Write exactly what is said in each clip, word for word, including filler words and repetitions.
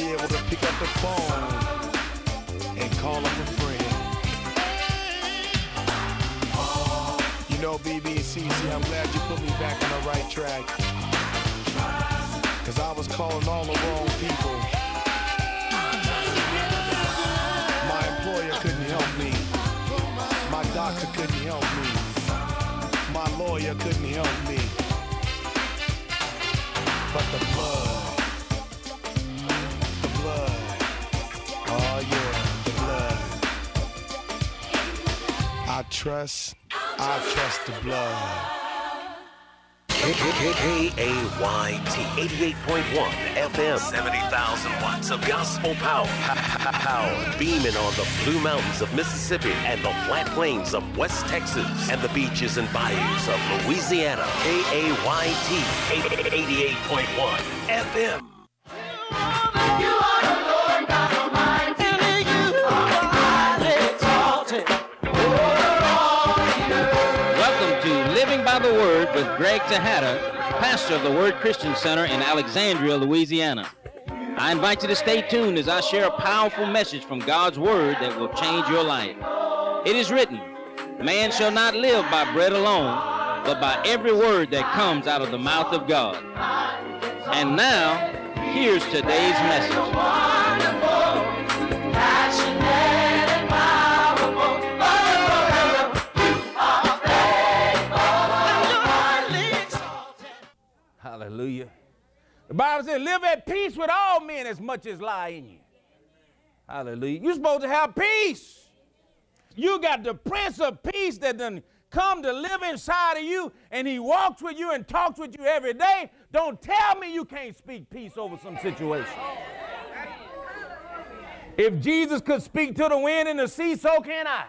be able to pick up the phone and call up a friend. You know, B B and C C, I'm glad you put me back on the right track. Cause I was calling all the wrong people. My employer couldn't help me. My doctor couldn't help me. My lawyer couldn't help me. But the blood, the blood, oh yeah, the blood. I trust, I trust the blood. K A Y T eighty-eight point one F M, seventy thousand watts of gospel power. Power beaming on the Blue Mountains of Mississippi and the flat plains of West Texas and the beaches and bayous of Louisiana. K A Y T eighty-eight point one F M. You are the Lord God Almighty, and you are highly exalted. Welcome to Living by the Word with Greg Tejada, pastor of the Word Christian Center in Alexandria, Louisiana. I invite you to stay tuned as I share a powerful message from God's Word that will change your life. It is written, man shall not live by bread alone, but by every word that comes out of the mouth of God. And now, here's today's message. Hallelujah. The Bible says, live at peace with all men as much as lie in you. Hallelujah. You're supposed to have peace. You got the Prince of Peace that done come to live inside of you, and he walks with you and talks with you every day. Don't tell me you can't speak peace over some situation. If Jesus could speak to the wind and the sea, so can I.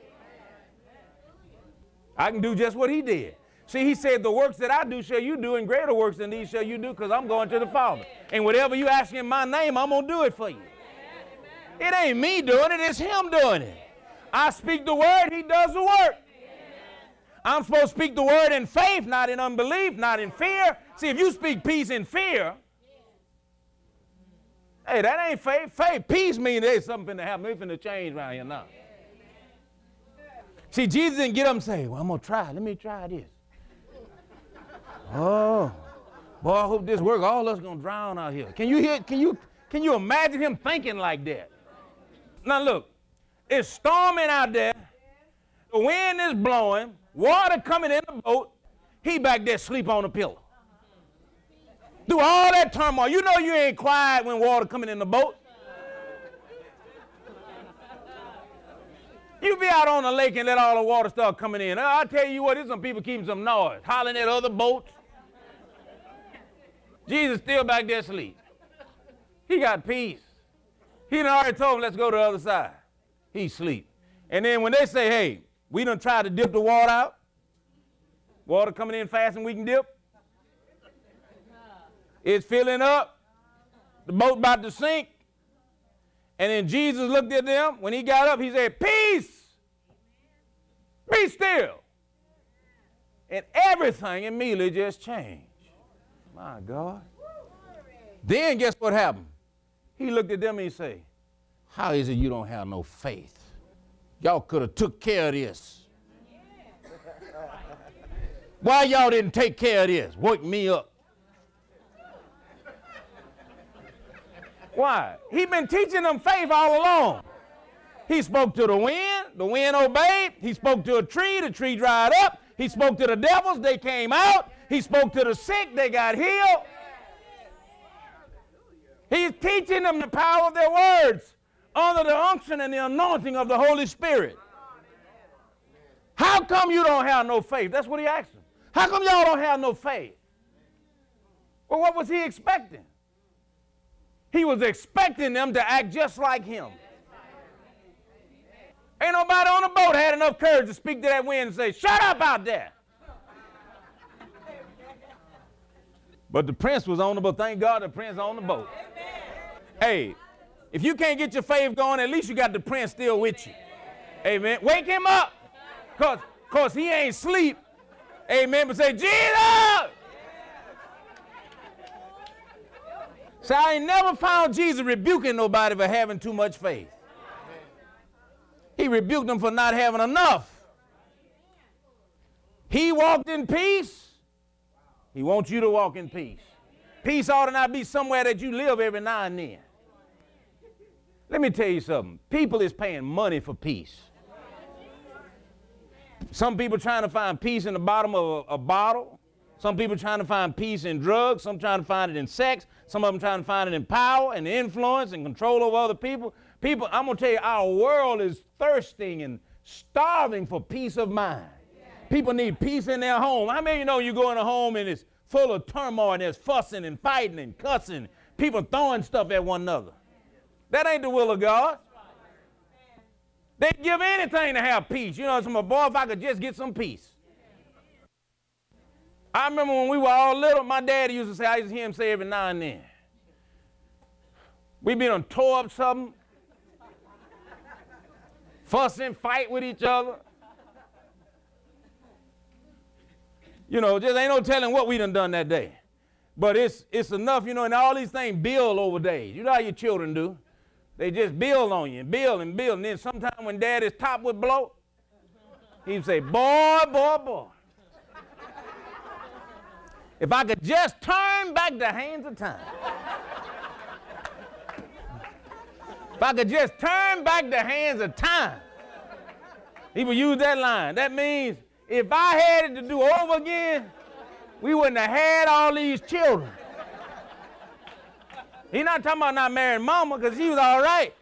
I can do just what he did. See, he said, the works that I do shall you do, and greater works than these shall you do, because I'm going to the Father. And whatever you ask in my name, I'm going to do it for you. It ain't me doing it, it's him doing it. I speak the word, he does the work. I'm supposed to speak the word in faith, not in unbelief, not in fear. See, if you speak peace in fear, hey, that ain't faith. Faith, peace means there's something to happen. There's something to change around here now. See, Jesus didn't get up and say, well, I'm going to try. Let me try this. Oh, boy, I hope this works. All of us going to drown out here. Can you hear, can you, can you imagine him thinking like that? Now, look, it's storming out there. The wind is blowing. Water coming in the boat. He back there sleep on a pillow. Through all that turmoil. You know you ain't quiet when water coming in the boat. You be out on the lake and let all the water start coming in. I'll tell you what, there's some people keeping some noise, hollering at other boats. Jesus still back there asleep. He got peace. He done already told him, let's go to the other side. He sleep. And then when they say, hey, we done tried to dip the water out, water coming in fast and we can dip, it's filling up, the boat about to sink. And then Jesus looked at them. When he got up, he said, peace, be still. And everything immediately just changed. My God. Then guess what happened? He looked at them and he said, how is it you don't have no faith? Y'all could have took care of this. Why y'all didn't take care of this? Wake me up. Why? He been teaching them faith all along. He spoke to the wind, the wind obeyed. He spoke to a tree, the tree dried up. He spoke to the devils, they came out. He spoke to the sick, they got healed. He's teaching them the power of their words under the unction and the anointing of the Holy Spirit. How come you don't have no faith? That's what he asked them. How come y'all don't have no faith? Well, what was he expecting? He was expecting them to act just like him. Ain't nobody on the boat had enough courage to speak to that wind and say, shut up out there. But the prince was on the boat. Thank God the prince on the boat. Hey, if you can't get your faith going, at least you got the prince still with you. Amen. Wake him up. Because cause he ain't sleep. Amen. But say, Jesus! So I ain't never found Jesus rebuking nobody for having too much faith. He rebuked them for not having enough. He walked in peace. He wants you to walk in peace. Peace ought to not be somewhere that you live every now and then. Let me tell you something. People is paying money for peace. Some people trying to find peace in the bottom of a, a bottle. Some people trying to find peace in drugs. Some trying to find it in sex. Some of them trying to find it in power and influence and control over other people. People, I'm going to tell you, our world is thirsting and starving for peace of mind. People need peace in their home. How many of you know you go in a home and it's full of turmoil and there's fussing and fighting and cussing, people throwing stuff at one another? That ain't the will of God. They'd give anything to have peace. You know, some boy, if I could just get some peace. I remember when we were all little, my daddy used to say, I used to hear him say every now and then, we been on tore up something, fussing, fight with each other. You know, just ain't no telling what we done done that day. But it's, it's enough, you know, and all these things build over days. You know how your children do. They just build on you and build and build. And then sometime when daddy's top would blow, he'd say, boy, boy, boy. If I could just turn back the hands of time. If I could just turn back the hands of time. He would use that line. That means if I had it to do over again, we wouldn't have had all these children. He's not talking about not marrying mama because she was all right.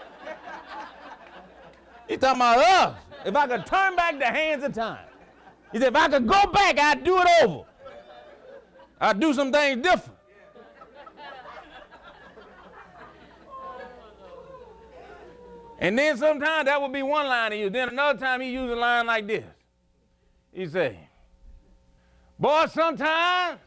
He's talking about us. If I could turn back the hands of time. He said, if I could go back, I'd do it over. I'd do some things different. And then sometimes that would be one line he used. Then another time he used a line like this. He say, boy, sometimes,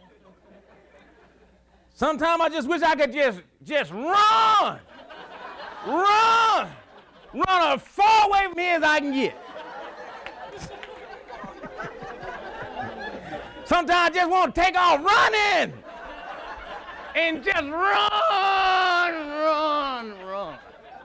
sometimes I just wish I could just, just run, run, run as far away from here as I can get. Sometimes I just want to take off running and just run, run, run.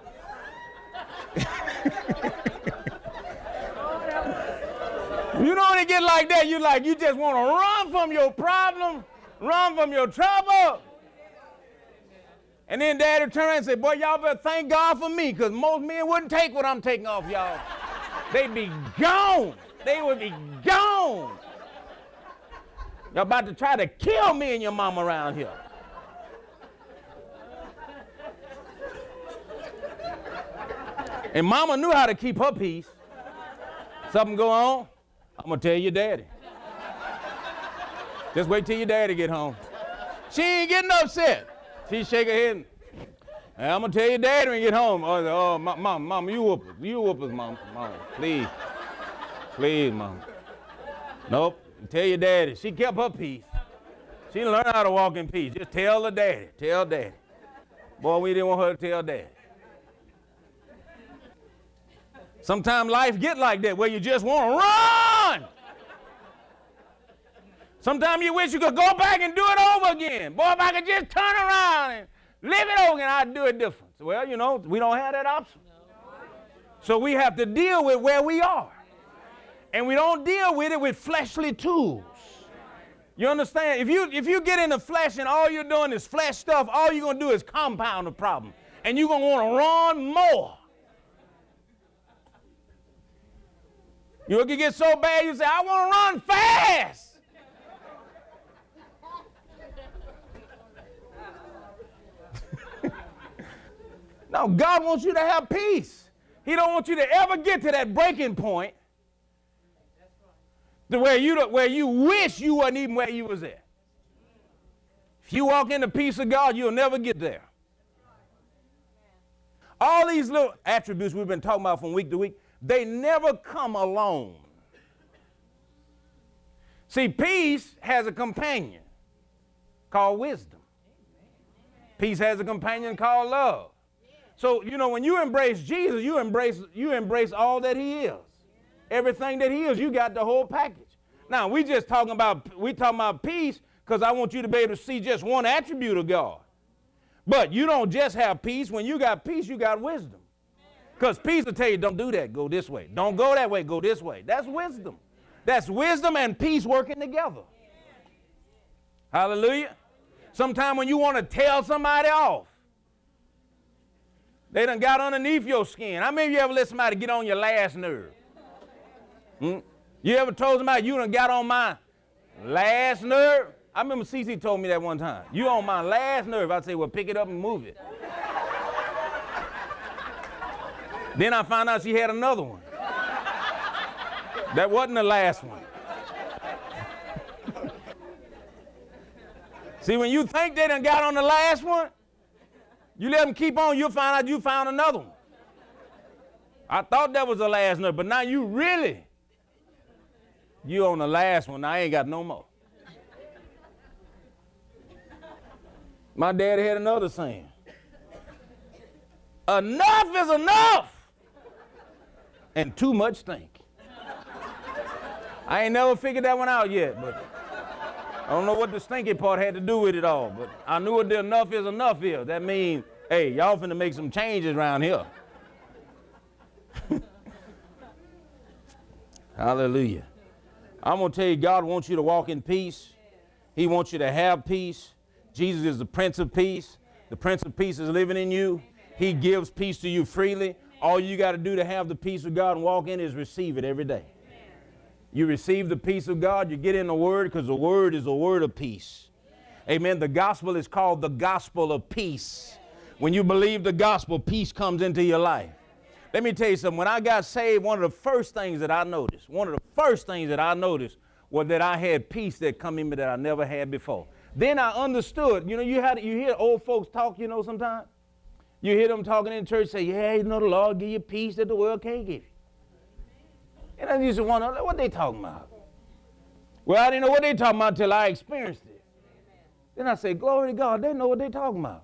You know when it get like that, you like, you just want to run from your problem, run from your trouble. And then daddy turn around and say, boy, y'all better thank God for me, because most men wouldn't take what I'm taking off y'all. They'd be gone. They would be gone. Y'all about to try to kill me and your mama around here. And mama knew how to keep her peace. Something go on, I'm going to tell your daddy. Just wait till your daddy get home. She ain't getting upset. She shake her head. And, I'm going to tell your daddy when you get home. Oh, oh mom, mom, you whoop us. You whoop us, mom. Mom, please. Please, mom. Nope. Tell your daddy. She kept her peace. She didn't learn how to walk in peace. Just tell her daddy. Tell daddy. Boy, we didn't want her to tell daddy. Sometimes life get like that, where you just want to run. Sometimes you wish you could go back and do it over again. Boy, if I could just turn around and live it over again, I'd do it different. Well, you know, we don't have that option. So we have to deal with where we are. And we don't deal with it with fleshly tools. You understand? If you, if you get in the flesh and all you're doing is flesh stuff, all you're going to do is compound the problem. And you're going to want to run more. You can get so bad, you say, I want to run fast. No, God wants you to have peace. He don't want you to ever get to that breaking point to where you, where you wish you wasn't even where you was at. If you walk in the peace of God, you'll never get there. All these little attributes we've been talking about from week to week, they never come alone. See, peace has a companion called wisdom. Peace has a companion called love. So, you know, when you embrace Jesus, you embrace, you embrace all that he is. Everything that he is, you got the whole package. Now, we just talking about, we talking about peace because I want you to be able to see just one attribute of God. But you don't just have peace. When you got peace, you got wisdom. Because peace will tell you, don't do that, go this way. Don't go that way, go this way. That's wisdom. That's wisdom and peace working together. Hallelujah. Sometimes when you want to tell somebody off, they done got underneath your skin. How many of you ever let somebody get on your last nerve? Hmm? You ever told somebody you done got on my last nerve? I remember C C told me that one time. You on my last nerve. I say, well, pick it up and move it. Then I found out she had another one. That wasn't the last one. See, when you think they done got on the last one, you let them keep on, you'll find out you found another one. I thought that was the last nerve, but now you really, you on the last one. Now I ain't got no more. My daddy had another saying. Enough is enough. And too much stink. I ain't never figured that one out yet, but I don't know what the stinky part had to do with it all, but I knew what the enough is enough is. That means, hey, y'all finna make some changes around here. Hallelujah. I'm gonna tell you, God wants you to walk in peace. He wants you to have peace. Jesus is the Prince of Peace. The Prince of Peace is living in you. He gives peace to you freely. All you got to do to have the peace of God and walk in is receive it every day. You receive the peace of God, you get in the Word, because the Word is a word of peace. Amen. The gospel is called the gospel of peace. When you believe the gospel, peace comes into your life. Let me tell you something. When I got saved, one of the first things that I noticed, one of the first things that I noticed was that I had peace that come in me that I never had before. Then I understood. You know, you had you hear old folks talk, you know, sometimes. You hear them talking in church, say, yeah, you know, the Lord give you peace that the world can't give you. And I used to wonder, what they talking about? Well, I didn't know what they talking about until I experienced it. Then I say, glory to God, they know what they talking about.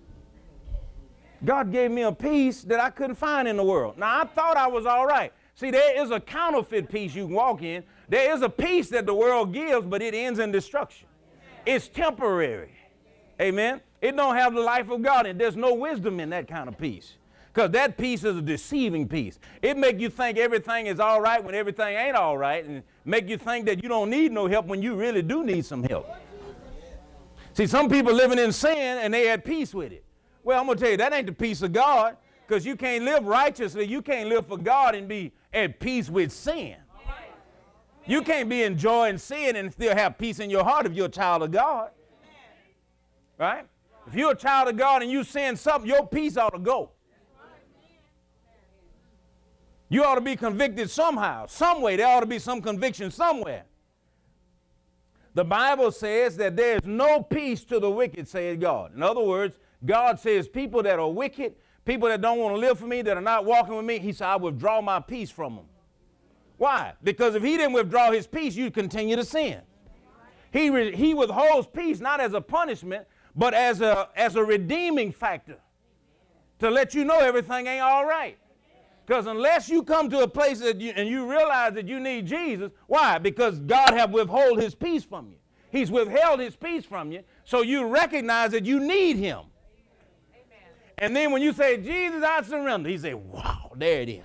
God gave me a peace that I couldn't find in the world. Now, I thought I was all right. See, there is a counterfeit peace you can walk in. There is a peace that the world gives, but it ends in destruction. It's temporary. Amen. It don't have the life of God, and there's no wisdom in that kind of peace. Because that peace is a deceiving peace. It make you think everything is all right when everything ain't all right, and make you think that you don't need no help when you really do need some help. See, some people living in sin, and they at peace with it. Well, I'm going to tell you, that ain't the peace of God, because you can't live righteously. You can't live for God and be at peace with sin. You can't be enjoying sin and still have peace in your heart if you're a child of God. Right? If you're a child of God and you sin something, your peace ought to go. You ought to be convicted somehow, some way. There ought to be some conviction somewhere. The Bible says that there is no peace to the wicked, says God. In other words, God says people that are wicked, people that don't want to live for me, that are not walking with me, he said, I withdraw my peace from them. Why? Because if he didn't withdraw his peace, you'd continue to sin. He, re- he withholds peace not as a punishment, but as a, as a redeeming factor to let you know everything ain't all right. Because unless you come to a place that you, and you realize that you need Jesus, why? Because God have withheld his peace from you. He's withheld his peace from you, so you recognize that you need him. Amen. And then when you say, Jesus, I surrender, he say, wow, there it is.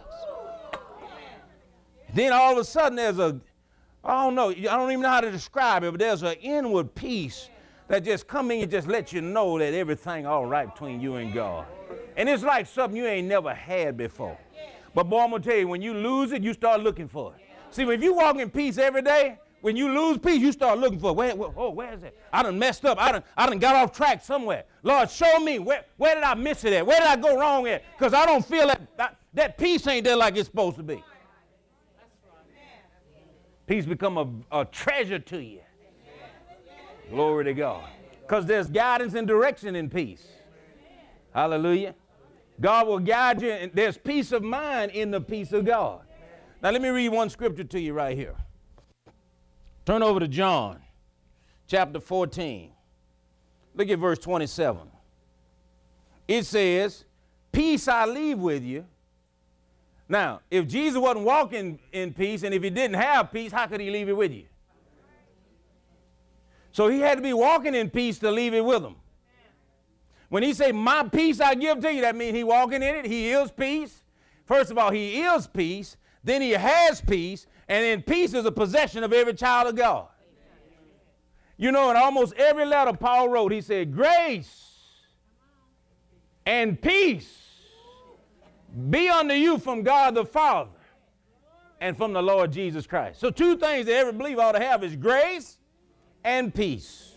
Then all of a sudden there's a, I don't know, I don't even know how to describe it, but there's an inward peace that just come in and just let you know that everything all right between you and God. And it's like something you ain't never had before. But boy, I'm going to tell you, when you lose it, you start looking for it. See, if you walk in peace every day, when you lose peace, you start looking for it. Where, where, oh, where is it? I done messed up. I done, I done got off track somewhere. Lord, show me. Where, where did I miss it at? Where did I go wrong at? Because I don't feel that, that that peace ain't there like it's supposed to be. Peace become a, a treasure to you. Glory to God. Because there's guidance and direction in peace. Hallelujah. God will guide you, and there's peace of mind in the peace of God. Now let me read one scripture to you right here. Turn over to John chapter fourteen. Look at verse twenty-seven. It says, peace I leave with you. Now, if Jesus wasn't walking in peace, and if he didn't have peace, how could he leave it with you? So he had to be walking in peace to leave it with him. When he say, my peace I give to you, that means he walking in it. He is peace. First of all, he is peace. Then he has peace. And then peace is a possession of every child of God. You know, in almost every letter Paul wrote, he said, grace and peace be unto you from God the Father and from the Lord Jesus Christ. So two things that every believer ought to have is grace and peace.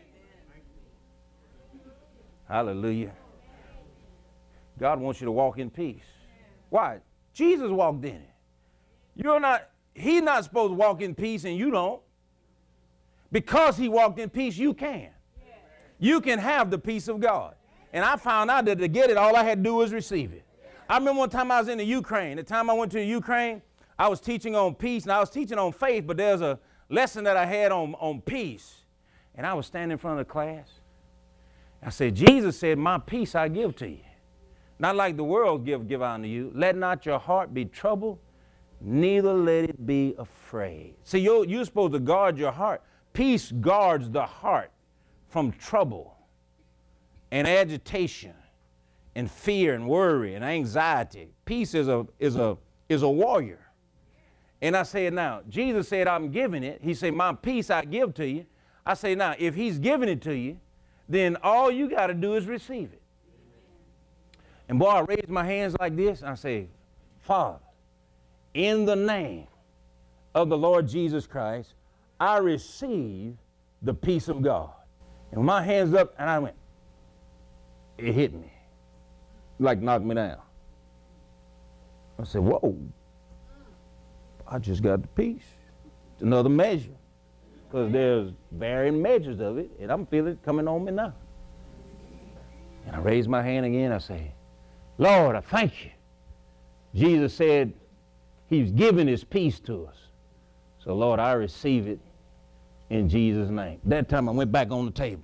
Hallelujah. God wants you to walk in peace. Why? Jesus walked in it. You're not, he's not supposed to walk in peace and you don't. Because he walked in peace, you can. You can have the peace of God. And I found out that to get it, all I had to do was receive it. I remember one time I was in the Ukraine. The time I went to the Ukraine, I was teaching on peace, and I was teaching on faith, but there's a lesson that I had on, on peace. And I was standing in front of the class. I said, Jesus said, my peace I give to you. Not like the world give, give unto you. Let not your heart be troubled, neither let it be afraid. See, you're, you're supposed to guard your heart. Peace guards the heart from trouble and agitation and fear and worry and anxiety. Peace is a, is a, is a warrior. And I said, now, Jesus said, I'm giving it. He said, my peace I give to you. I say, now, if he's giving it to you, then all you got to do is receive it. And boy, I raised my hands like this, and I say, Father, in the name of the Lord Jesus Christ, I receive the peace of God. And my hands up, and I went, it hit me, like knocked me down. I said, whoa, I just got the peace. It's another measure, because there's varying measures of it, and I'm feeling it coming on me now. And I raised my hand again, I say, Lord, I thank you. Jesus said he's giving his peace to us. So Lord, I receive it in Jesus' name. That time I went back on the table.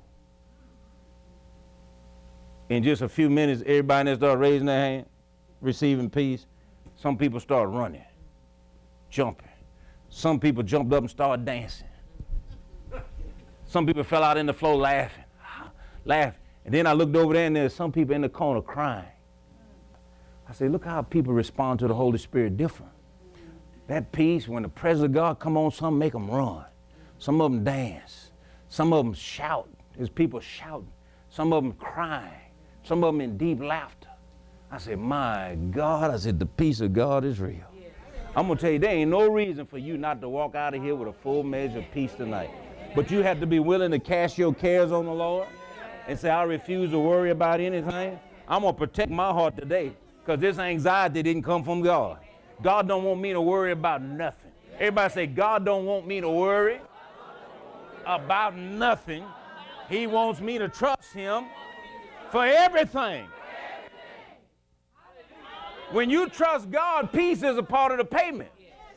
In just a few minutes, everybody that started raising their hand, receiving peace. Some people started running, jumping. Some people jumped up and started dancing. Some people fell out in the floor laughing, laughing. And then I looked over there and there's some people in the corner crying. I said, look how people respond to the Holy Spirit different. That peace, when the presence of God come on, some make them run. Some of them dance. Some of them shout. There's people shouting. Some of them crying. Some of them in deep laughter. I said, my God, I said, the peace of God is real. I'm going to tell you, there ain't no reason for you not to walk out of here with a full measure of peace tonight. But you have to be willing to cast your cares on the Lord and say, I refuse to worry about anything. I'm going to protect my heart today because this anxiety didn't come from God. God don't want me to worry about nothing. Everybody say, God don't want me to worry about nothing. He wants me to trust him for everything. When you trust God, peace is a part of the payment.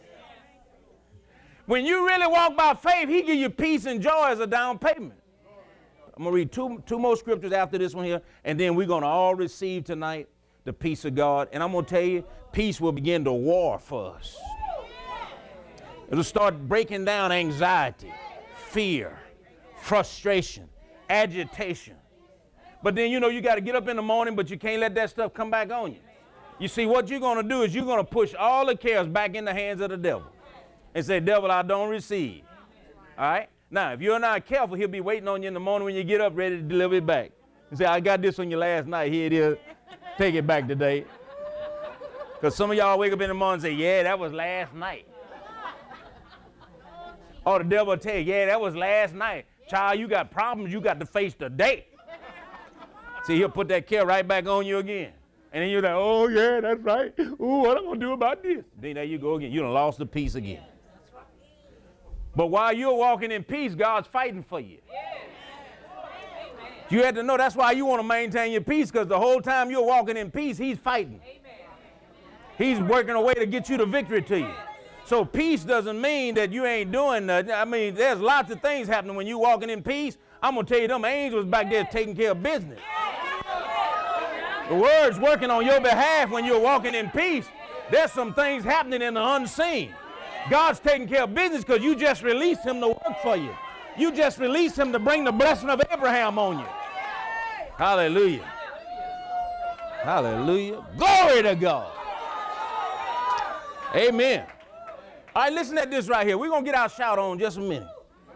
When you really walk by faith, he gives you peace and joy as a down payment. I'm going to read two, two more scriptures after this one here, and then we're going to all receive tonight the peace of God. And I'm going to tell you, peace will begin to war for us. It'll start breaking down anxiety, fear, frustration, agitation. But then, you know, you got to get up in the morning, but you can't let that stuff come back on you. You see, what you're going to do is you're going to push all the cares back in the hands of the devil and say, devil, I don't receive. All right? Now, if you're not careful, he'll be waiting on you in the morning when you get up ready to deliver it back. And say, I got this on you last night. Here it is. Take it back today. Because some of y'all wake up in the morning and say, yeah, that was last night. Or the devil will tell you, yeah, that was last night. Child, you got problems you got to face today. See, he'll put that care right back on you again. And then you're like, oh, yeah, that's right. Ooh, what am I going to do about this? Then there you go again. You done lost the peace again. But while you're walking in peace, God's fighting for you. You had to know that's why you want to maintain your peace, because the whole time you're walking in peace, he's fighting. He's working a way to get you the victory to you. So peace doesn't mean that you ain't doing nothing. I mean, there's lots of things happening when you're walking in peace. I'm going to tell you, them angels back there taking care of business. The word's working on your behalf when you're walking in peace. There's some things happening in the unseen. God's taking care of business because you just released him to work for you. You just released him to bring the blessing of Abraham on you. Hallelujah. Hallelujah. Glory to God. Amen. All right, listen at this right here. We're going to get our shout on just a minute.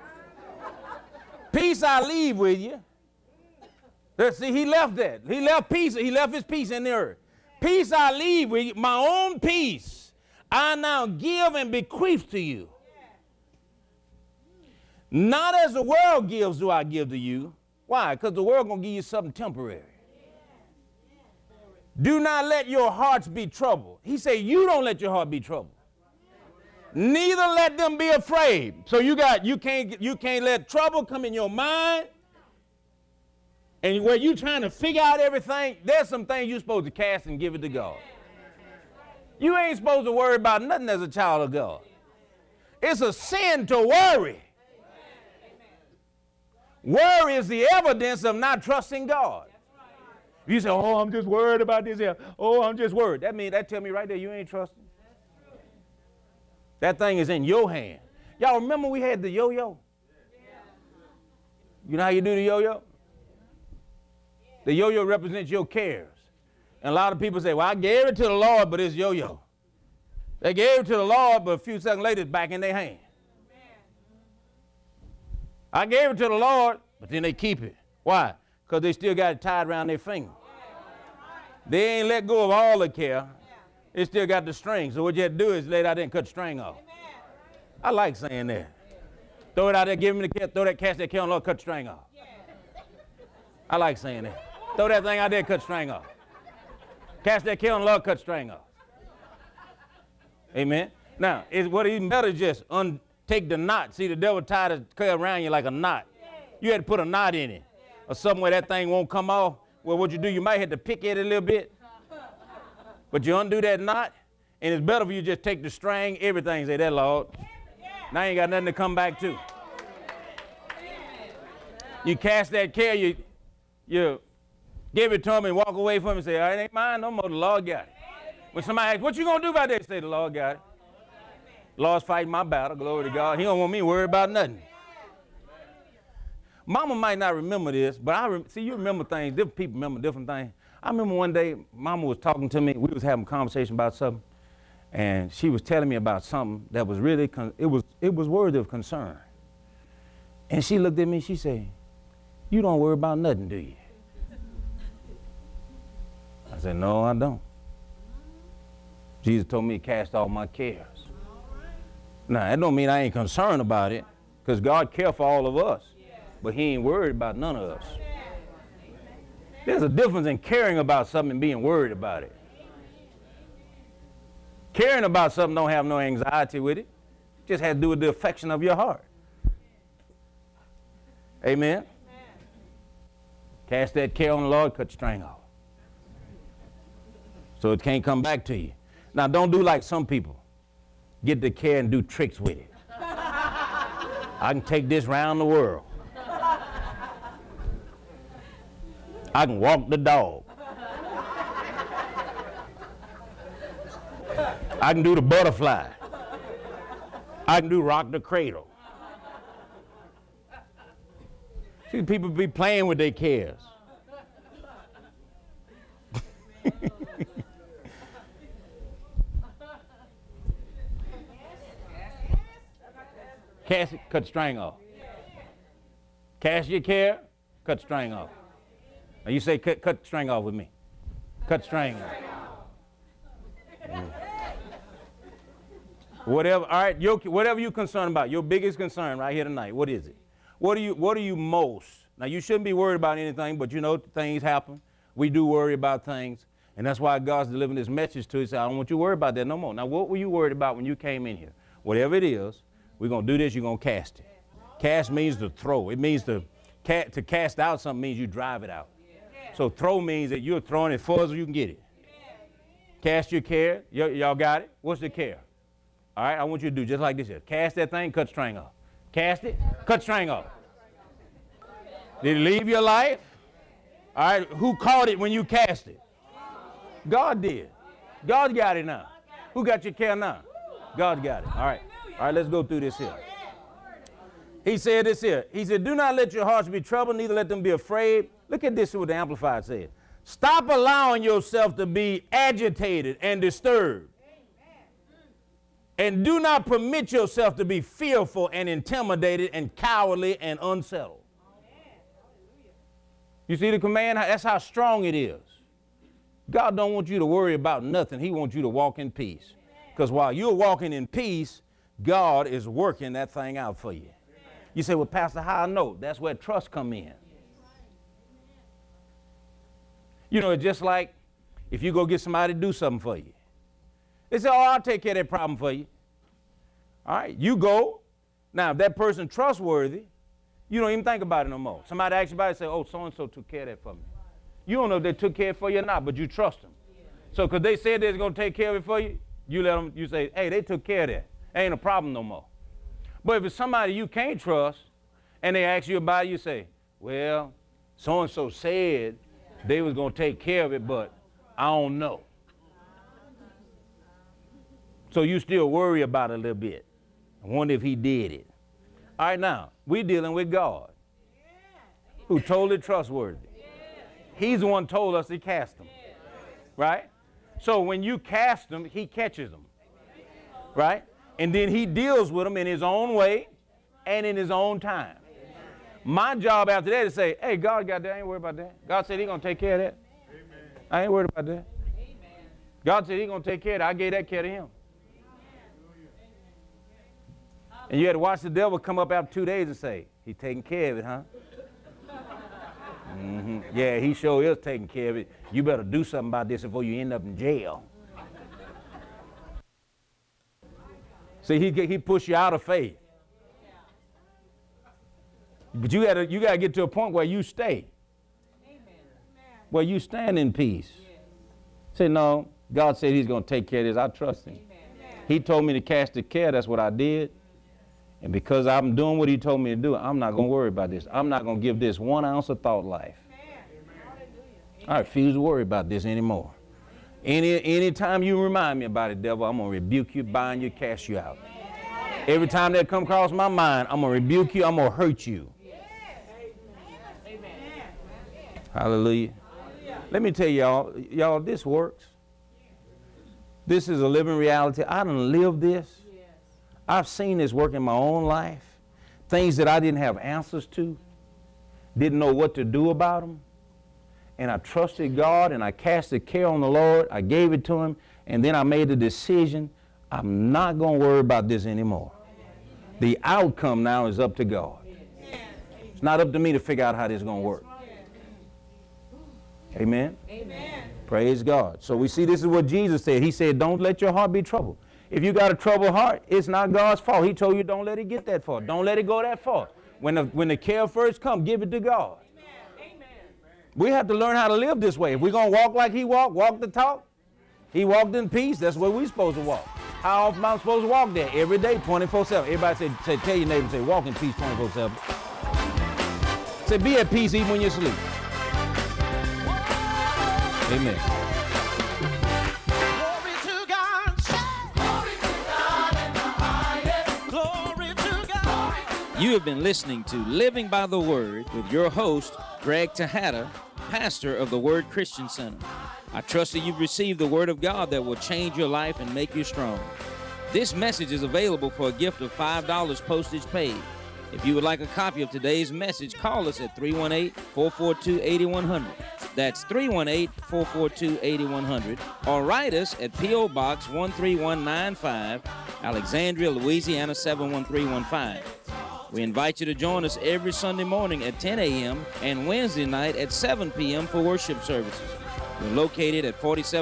Peace I leave with you. Let's see, he left that. He left peace. He left his peace in the earth. Peace I leave with you. My own peace I now give and bequeath to you. Not as the world gives do I give to you. Why? Because the world going to give you something temporary. Do not let your hearts be troubled. He said, you don't let your heart be troubled. Neither let them be afraid. So you got you can't you can't let trouble come in your mind. And where you trying to figure out everything, there's some things you're supposed to cast and give it to God. You ain't supposed to worry about nothing as a child of God. It's a sin to worry. Worry is the evidence of not trusting God. If you say, oh, I'm just worried about this here. Oh, I'm just worried. That means that tell me right there you ain't trusting. That thing is in your hand. Y'all remember we had the yo-yo? You know how you do the yo-yo? The yo-yo represents your cares. And a lot of people say, well, I gave it to the Lord, but it's yo-yo. They gave it to the Lord, but a few seconds later, it's back in their hand. I gave it to the Lord, but then they keep it. Why? Because they still got it tied around their finger. They ain't let go of all the care. They still got the string. So what you have to do is lay it out there and cut the string off. I like saying that. Throw it out there, give him the care, throw that, cast that care on the Lord, cut the string off. I like saying that. Throw that thing out there, cut the string off. Cast that care on the Lord, cut the string off. Amen. Now, is what even better is just un take the knot. See, the devil tied a care around you like a knot. You had to put a knot in it. Or something where that thing won't come off. Well, what you do, you might have to pick at it a little bit. But you undo that knot, and it's better for you just take the string, everything, say that, Lord. Now you ain't got nothing to come back to. You cast that care, you, you give it to him and walk away from him and say, oh, it ain't mine no more, the Lord got it. When somebody asks, what you going to do about that? Say, the Lord got it. The Lord's fighting my battle, glory to God. He don't want me to worry about nothing. Mama might not remember this, but I re see, you remember things. Different people remember different things. I remember one day, Mama was talking to me. We was having a conversation about something, and she was telling me about something that was really, con it was it was worthy of concern. And she looked at me, she said, you don't worry about nothing, do you? I said, no, I don't. Jesus told me to cast all my cares. Now, that don't mean I ain't concerned about it, because God cares for all of us. But he ain't worried about none of us. There's a difference in caring about something and being worried about it. Caring about something don't have no anxiety with it. It just has to do with the affection of your heart. Amen? Amen. Cast that care on the Lord, cut the string off. So it can't come back to you. Now, don't do like some people. Get the care and do tricks with it. I can take this round the world. I can walk the dog. I can do the butterfly. I can do rock the cradle. See, people be playing with their cares. Cast it, cut the string off. Cast your care, cut the string off. Now you say, cut, cut the string off with me. Cut the string off. Mm. Whatever, all right, your, whatever you're concerned about, your biggest concern right here tonight, what is it? What are you, what are you most? Now, you shouldn't be worried about anything, but you know things happen. We do worry about things, and that's why God's delivering this message to you. He said, I don't want you to worry about that no more. Now, what were you worried about when you came in here? Whatever it is, we're going to do this, you're going to cast it. Cast means to throw. It means to, ca to cast out something means you drive it out. So throw means that you're throwing it far as you can get it. Cast your care. Y'all got it? What's the care? All right, I want you to do just like this here. Cast that thing, cut string off. Cast it, cut string off. Did it leave your life? All right, who caught it when you cast it? God did. God got it now. Who got your care now? God got it. All right. All right, let's go through this here. He said this here. He said, do not let your hearts be troubled, neither let them be afraid. Look at this, what the Amplified said. Stop allowing yourself to be agitated and disturbed. And do not permit yourself to be fearful and intimidated and cowardly and unsettled. You see the command? That's how strong it is. God don't want you to worry about nothing. He wants you to walk in peace. Because while you're walking in peace, God is working that thing out for you. You say, well, Pastor, how I know? That's where trust come in. You know, it's just like if you go get somebody to do something for you. They say, oh, I'll take care of that problem for you. All right, you go. Now, if that person trustworthy, you don't even think about it no more. Somebody asks you about it and say, oh, so-and-so took care of that for me. You don't know if they took care of it for you or not, but you trust them. So because they said they was going to take care of it for you, you let them, you say, hey, they took care of that. Ain't a problem no more. But if it's somebody you can't trust and they ask you about it, you say, well, so-and-so said they was going to take care of it, but I don't know. So you still worry about it a little bit. I wonder if he did it. All right, now, we're dealing with God, who totally trustworthy. He's the one who told us to cast them, right? So when you cast them, he catches them, right? And then he deals with them in his own way and in his own time. My job after that is to say, hey, God got that. I ain't worried about that. God said he's going to take care of that. Amen. I ain't worried about that. Amen. God said he's going to take care of that. I gave that care to him. Amen. And you had to watch the devil come up after two days and say, he's taking care of it, huh? Mm-hmm. Yeah, he sure is taking care of it. You better do something about this before you end up in jail. See, he, he pushed you out of faith. But you gotta, you gotta get to a point where you stay. Amen. Where you stand in peace. Yes. Say, no, God said he's going to take care of this. I trust him. Amen. He told me to cast the care. That's what I did. And because I'm doing what he told me to do, I'm not going to worry about this. I'm not going to give this one ounce of thought life. Amen. I refuse to worry about this anymore. Any anytime you remind me about it, devil, I'm going to rebuke you, bind you, cast you out. Amen. Every time that come across my mind, I'm going to rebuke you. I'm going to hurt you. Hallelujah. Hallelujah. Let me tell y'all, y'all, this works. This is a living reality. I done lived this. Yes. I've seen this work in my own life. Things that I didn't have answers to, didn't know what to do about them. And I trusted God and I cast the care on the Lord. I gave it to him. And then I made the decision, I'm not going to worry about this anymore. The outcome now is up to God. It's not up to me to figure out how this is going to work. Amen? Amen. Praise God. So we see this is what Jesus said. He said, don't let your heart be troubled. If you got a troubled heart, it's not God's fault. He told you don't let it get that far. Don't let it go that far. When the, when the care first comes, give it to God. Amen. We have to learn how to live this way. If we're going to walk like he walked, walk the talk, he walked in peace, that's where we're supposed to walk. How often am I supposed to walk there? Every day, twenty-four seven. Everybody say, say tell your neighbor, say, walk in peace twenty-four seven. Say, be at peace even when you sleep. Amen. Glory to God. Glory to God in the highest. Glory to God. You have been listening to Living by the Word with your host, Greg Tejada, pastor of the Word Christian Center. I trust that you've received the Word of God that will change your life and make you strong. This message is available for a gift of five dollars postage paid. If you would like a copy of today's message, call us at three one eight, four four two, eight one zero zero. That's three one eight, four four two, eight one zero zero. Or write us at P O Box one three one nine five, Alexandria, Louisiana seven one three one five. We invite you to join us every Sunday morning at ten a m and Wednesday night at seven p m for worship services. We're located at forty-seven